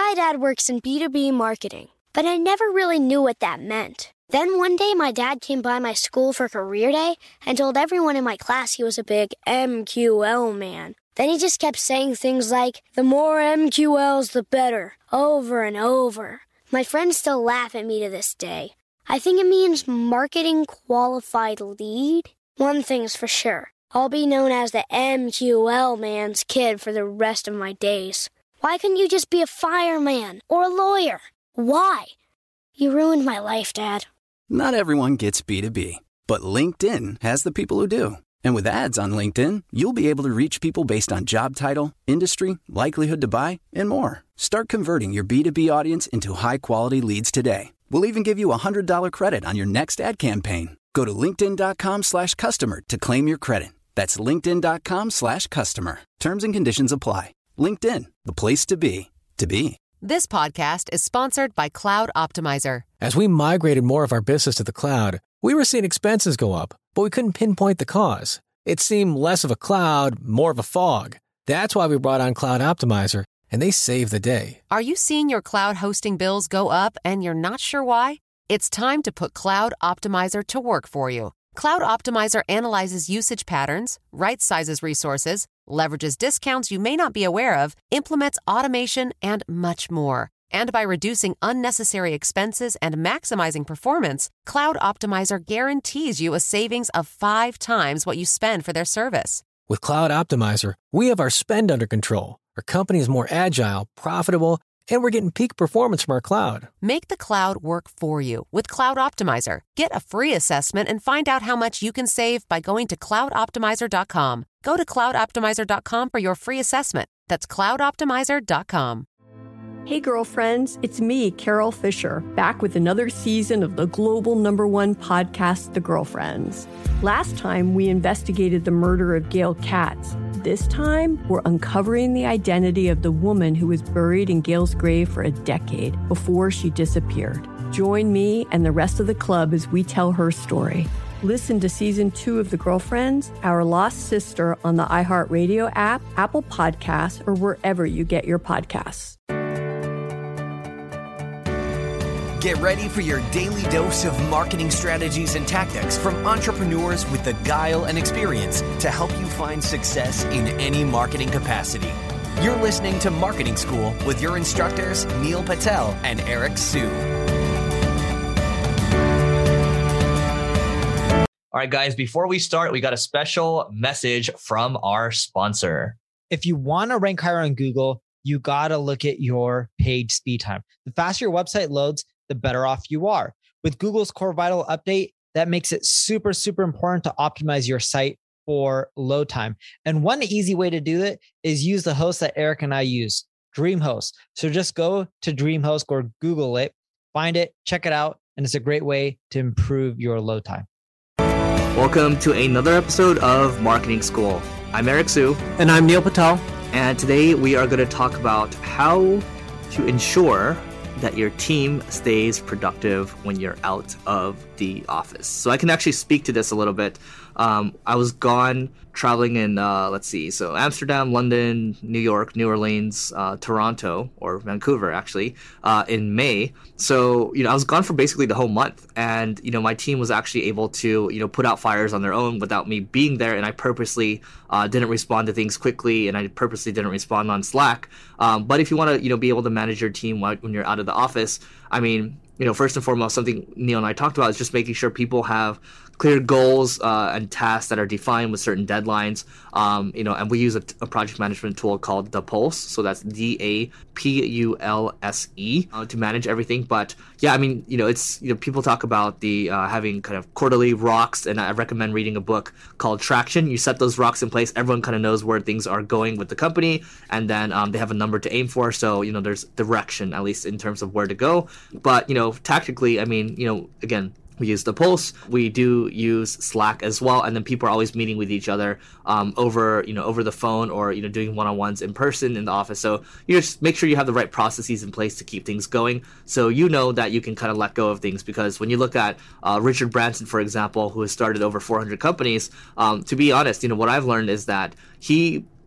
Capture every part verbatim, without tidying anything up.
My dad works in B two B marketing, but I never really knew what that meant. Then one day, my dad came by my school for career day and told everyone in my class he was a big M Q L man. Then he just kept saying things like, the more M Q Ls, the better, over and over. My friends still laugh at me to this day. I think it means marketing qualified lead. One thing's for sure. I'll be known as the M Q L man's kid for the rest of my days. Why couldn't you just be a fireman or a lawyer? Why? You ruined my life, Dad. Not everyone gets B two B, but LinkedIn has the people who do. And with ads on LinkedIn, you'll be able to reach people based on job title, industry, likelihood to buy, and more. Start converting your B two B audience into high-quality leads today. We'll even give you a one hundred dollars credit on your next ad campaign. Go to linkedin.com slash customer to claim your credit. That's linkedin.com slash customer. Terms and conditions apply. LinkedIn, the place to be, to be. This podcast is sponsored by Cloud Optimizer. As we migrated more of our business to the cloud, we were seeing expenses go up, but we couldn't pinpoint the cause. It seemed less of a cloud, more of a fog. That's why we brought on Cloud Optimizer, and they saved the day. Are you seeing your cloud hosting bills go up and you're not sure why? It's time to put Cloud Optimizer to work for you. Cloud Optimizer analyzes usage patterns, right-sizes resources, leverages discounts you may not be aware of, implements automation, and much more. And by reducing unnecessary expenses and maximizing performance, Cloud Optimizer guarantees you a savings of five times what you spend for their service. With Cloud Optimizer, we have our spend under control. Our company is more agile, profitable, and we're getting peak performance from our cloud. Make the cloud work for you with Cloud Optimizer. Get a free assessment and find out how much you can save by going to cloud optimizer dot com. Go to cloud optimizer dot com for your free assessment. That's cloud optimizer dot com. Hey, girlfriends, it's me, Carol Fisher, back with another season of the global number one podcast, The Girlfriends. Last time, we investigated the murder of Gail Katz. This time, we're uncovering the identity of the woman who was buried in Gail's grave for a decade before she disappeared. Join me and the rest of the club as we tell her story. Listen to season two of The Girlfriends, Our Lost Sister on the iHeartRadio app, Apple Podcasts, or wherever you get your podcasts. Get ready for your daily dose of marketing strategies and tactics from entrepreneurs with the guile and experience to help you find success in any marketing capacity. You're listening to Marketing School with your instructors, Neil Patel and Eric Siu. All right, guys, before we start, we got a special message from our sponsor. If you want to rank higher on Google, you got to look at your page speed time. The faster your website loads, the better off you are. With Google's Core Vital update, that makes it super, super important to optimize your site for load time. And one easy way to do it is use the host that Eric and I use, DreamHost. So just go to DreamHost or Google it, find it, check it out, and it's a great way to improve your load time. Welcome to another episode of Marketing School. I'm Eric Siu. And I'm Neil Patel. And today we are going to talk about how to ensure that your team stays productive when you're out of the office. So I can actually speak to this a little bit. Um, I was gone traveling in, uh, let's see, so Amsterdam, London, New York, New Orleans, uh, Toronto, or Vancouver actually, uh, in May. So, you know, I was gone for basically the whole month. And, you know, my team was actually able to, you know, put out fires on their own without me being there. And I purposely uh, didn't respond to things quickly, and I purposely didn't respond on Slack. Um, but if you want to, you know, be able to manage your team while, when you're out of the office, I mean, you know, first and foremost, something Neil and I talked about is just making sure people have clear goals uh, and tasks that are defined with certain deadlines. Um, you know, and we use a, a project management tool called The Pulse. So that's D A P U L S E uh, to manage everything. But yeah, I mean, you know, it's, you know, people talk about the uh, having kind of quarterly rocks, and I recommend reading a book called Traction. You set those rocks in place. Everyone kind of knows where things are going with the company, and then um, they have a number to aim for. So, you know, there's direction, at least in terms of where to go. But, you know, tactically, I mean, you know, again, we use the Pulse. We do use Slack as well, and then people are always meeting with each other um, over, you know, over the phone, or, you know, doing one-on-ones in person in the office. So you just make sure you have the right processes in place to keep things going, so you know that you can kind of let go of things. Because when you look at uh, Richard Branson, for example, who has started over four hundred companies, um, to be honest, you know, what I've learned is that he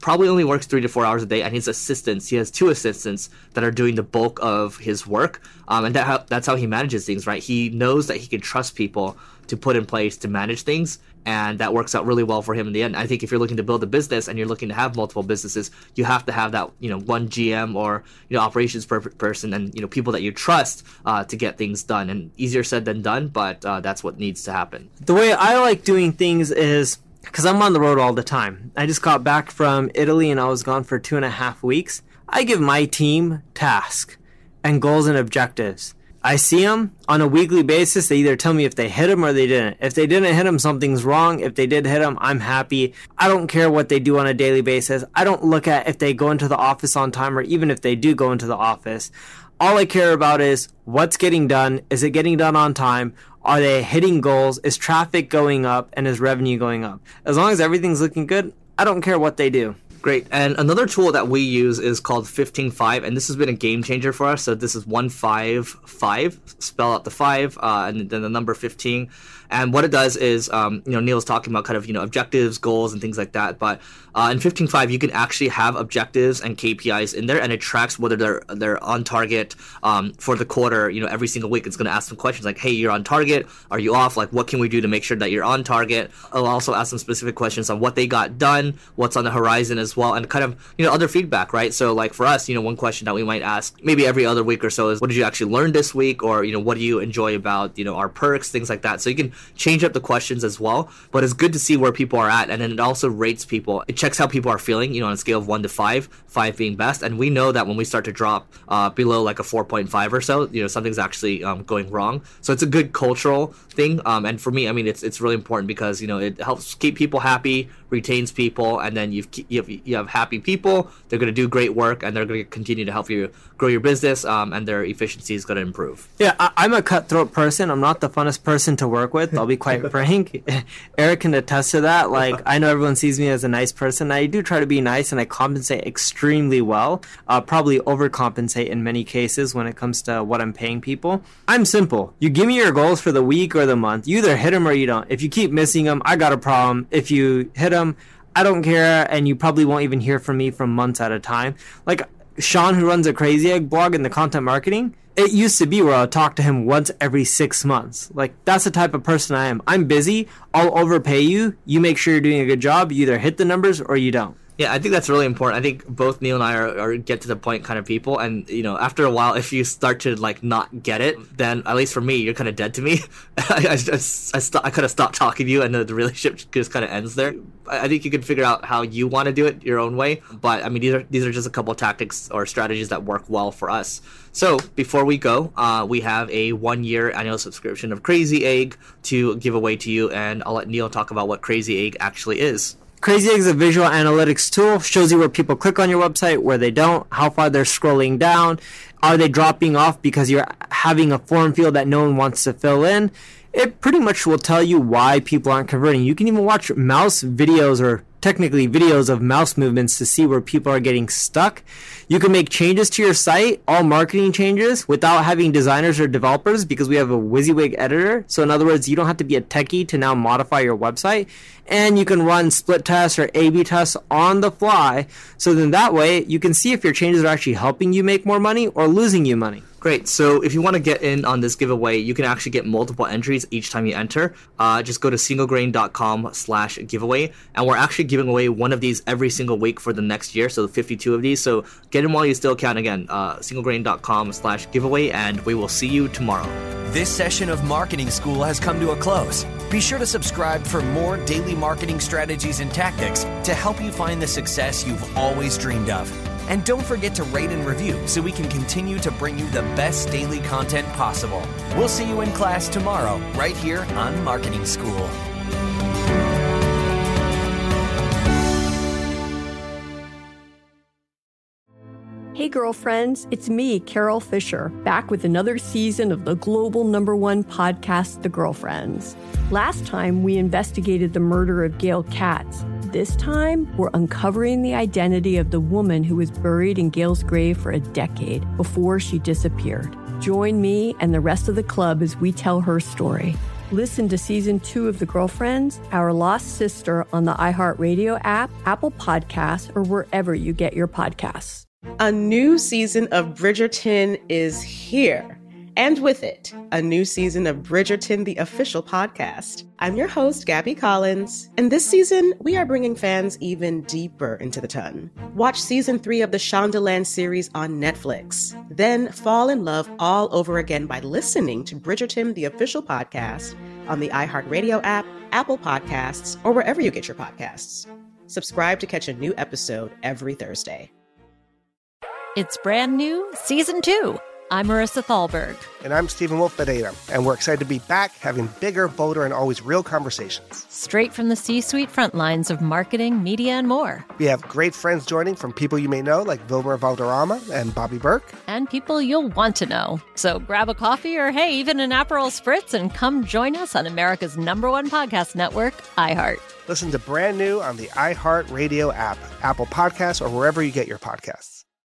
probably only works three to four hours a day, and his assistants, he has two assistants that are doing the bulk of his work. Um, and that how, that's how he manages things, right? He knows that he can trust people to put in place to manage things, and that works out really well for him in the end. I think if you're looking to build a business and you're looking to have multiple businesses, you have to have that, you know, one G M or, you know, operations per- person and, you know, people that you trust uh, to get things done. And easier said than done, but uh, that's what needs to happen. The way I like doing things is, because I'm on the road all the time. I just got back from Italy and I was gone for two and a half weeks. I give my team tasks and goals and objectives. I see them on a weekly basis. They either tell me if they hit them or they didn't. If they didn't hit them, something's wrong. If they did hit them, I'm happy. I don't care what they do on a daily basis. I don't look at if they go into the office on time or even if they do go into the office. All I care about is what's getting done. Is it getting done on time? Are they hitting goals? Is traffic going up? And is revenue going up? As long as everything's looking good, I don't care what they do. Great. And another tool that we use is called fifteen five, and this has been a game changer for us. So this is one five five, spell out the five, uh, and then the number fifteen. And what it does is, um, you know, Neil's talking about kind of, you know, objectives, goals, and things like that. But uh, in fifteen five, you can actually have objectives and K P Is in there, and it tracks whether they're they're on target um, for the quarter. You know, every single week, it's going to ask some questions like, "Hey, you're on target. Are you off? Like, what can we do to make sure that you're on target?" I'll also ask some specific questions on what they got done, what's on the horizon as well, and kind of, you know, other feedback, right? So, like for us, you know, one question that we might ask maybe every other week or so is, "What did you actually learn this week?" Or, you know, "What do you enjoy about, you know, our perks?" Things like that. So you can change up the questions as well, but it's good to see where people are at, and then it also rates people. It checks how people are feeling, you know, on a scale of one to five, five being best, and we know that when we start to drop uh, below like a four point five or so, you know, something's actually um, going wrong. So it's a good cultural thing, um, and for me, I mean, it's it's really important because, you know, it helps keep people happy, retains people, and then you've, you have you have happy people. They're going to do great work, and they're going to continue to help you grow your business, um, and their efficiency is going to improve. Yeah, I, I'm a cutthroat person. I'm not the funnest person to work with. I'll be quite frank. Eric can attest to that. Like, I know everyone sees me as a nice person. I do try to be nice, and I compensate extremely well. Uh, probably overcompensate in many cases when it comes to what I'm paying people. I'm simple. You give me your goals for the week or the month. You either hit them or you don't. If you keep missing them, I got a problem. If you hit them, I don't care, and you probably won't even hear from me for months at a time. Like Sean, who runs a Crazy Egg blog in the content marketing, it used to be where I'll talk to him once every six months. Like, that's the type of person I am. I'm busy. I'll overpay you. You make sure you're doing a good job. You either hit the numbers or you don't. Yeah, I think that's really important. I think both Neil and I are, are get to the point kind of people, and, you know, after a while, if you start to like not get it, then at least for me, you're kind of dead to me. I I, just, I, st- I kind of stop talking to you, and the, the relationship just kind of ends there. I, I think you can figure out how you want to do it your own way, but I mean, these are these are just a couple of tactics or strategies that work well for us. So before we go, uh, we have a one-year annual subscription of Crazy Egg to give away to you, and I'll let Neil talk about what Crazy Egg actually is. Crazy Egg is a visual analytics tool. Shows you where people click on your website, where they don't, how far they're scrolling down. Are they dropping off because you're having a form field that no one wants to fill in? It pretty much will tell you why people aren't converting. You can even watch mouse videos, or technically videos of mouse movements, to see where people are getting stuck. You can make changes to your site, all marketing changes, without having designers or developers, because we have a WYSIWYG editor. So in other words, you don't have to be a techie to now modify your website. And you can run split tests or A B tests on the fly. So then that way you can see if your changes are actually helping you make more money or losing you money. Great. So if you want to get in on this giveaway, you can actually get multiple entries each time you enter. Uh, just go to singlegrain.com slash giveaway. And we're actually giving away one of these every single week for the next year. So fifty-two of these. So get in while you still can. Again, uh, singlegrain.com slash giveaway. And we will see you tomorrow. This session of Marketing School has come to a close. Be sure to subscribe for more daily marketing strategies and tactics to help you find the success you've always dreamed of. And don't forget to rate and review so we can continue to bring you the best daily content possible. We'll see you in class tomorrow, right here on Marketing School. Hey girlfriends, it's me, Carol Fisher, back with another season of the global number one podcast, The Girlfriends. Last time, we investigated the murder of Gail Katz. This time, we're uncovering the identity of the woman who was buried in Gail's grave for a decade before she disappeared. Join me and the rest of the club as we tell her story. Listen to season two of The Girlfriends, Our Lost Sister on the iHeartRadio app, Apple Podcasts, or wherever you get your podcasts. A new season of Bridgerton is here. And with it, a new season of Bridgerton, the official podcast. I'm your host, Gabby Collins, and this season, we are bringing fans even deeper into the ton. Watch season three of the Shondaland series on Netflix. Then fall in love all over again by listening to Bridgerton, the official podcast, on the iHeartRadio app, Apple Podcasts, or wherever you get your podcasts. Subscribe to catch a new episode every Thursday. It's brand new, season two. I'm Marissa Thalberg. And I'm Stephen Wolf Bedeta, and we're excited to be back having bigger, bolder, and always real conversations. Straight from the C-suite front lines of marketing, media, and more. We have great friends joining from people you may know, like Vilmer Valderrama and Bobby Burke. And people you'll want to know. So grab a coffee or, hey, even an Aperol Spritz and come join us on America's number one podcast network, iHeart. Listen to Brand New on the iHeartRadio app, Apple Podcasts, or wherever you get your podcasts.